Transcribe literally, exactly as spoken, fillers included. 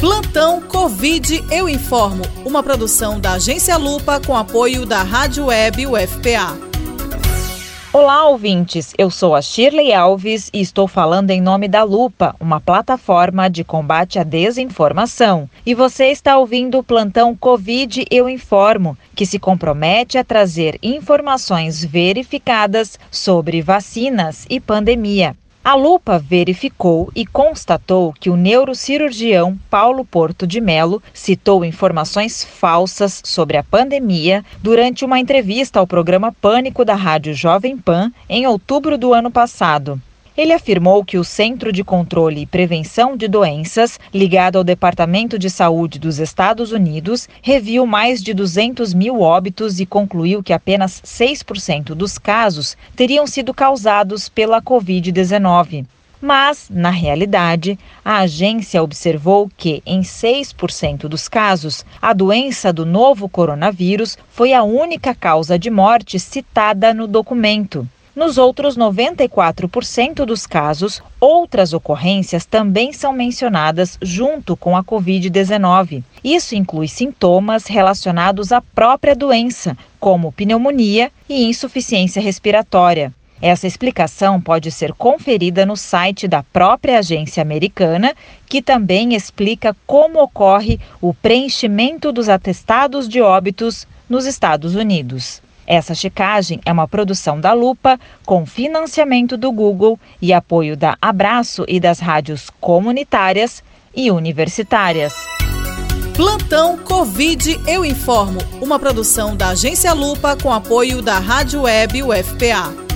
Plantão Covid Eu Informo, uma produção da Agência Lupa com apoio da Rádio Web U F P A. Olá, ouvintes. Eu sou a Shirley Alves e estou falando em nome da Lupa, uma plataforma de combate à desinformação. E você está ouvindo o Plantão Covid Eu Informo, que se compromete a trazer informações verificadas sobre vacinas e pandemia. A Lupa verificou e constatou que o neurocirurgião Paulo Porto de Mello citou informações falsas sobre a pandemia durante uma entrevista ao programa Pânico da Rádio Jovem Pan em outubro do ano passado. Ele afirmou que o Centro de Controle e Prevenção de Doenças, ligado ao Departamento de Saúde dos Estados Unidos, reviu mais de duzentos mil óbitos e concluiu que apenas seis por cento dos casos teriam sido causados pela covid dezenove. Mas, na realidade, a agência observou que, em seis por cento dos casos, a doença do novo coronavírus foi a única causa de morte citada no documento. Nos outros noventa e quatro por cento dos casos, outras ocorrências também são mencionadas junto com a covid dezenove. Isso inclui sintomas relacionados à própria doença, como pneumonia e insuficiência respiratória. Essa explicação pode ser conferida no site da própria agência americana, que também explica como ocorre o preenchimento dos atestados de óbitos nos Estados Unidos. Essa checagem é uma produção da Lupa, com financiamento do Google e apoio da Abraço e das rádios comunitárias e universitárias. Plantão Covid Eu Informo, uma produção da Agência Lupa com apoio da Rádio Web U F P A.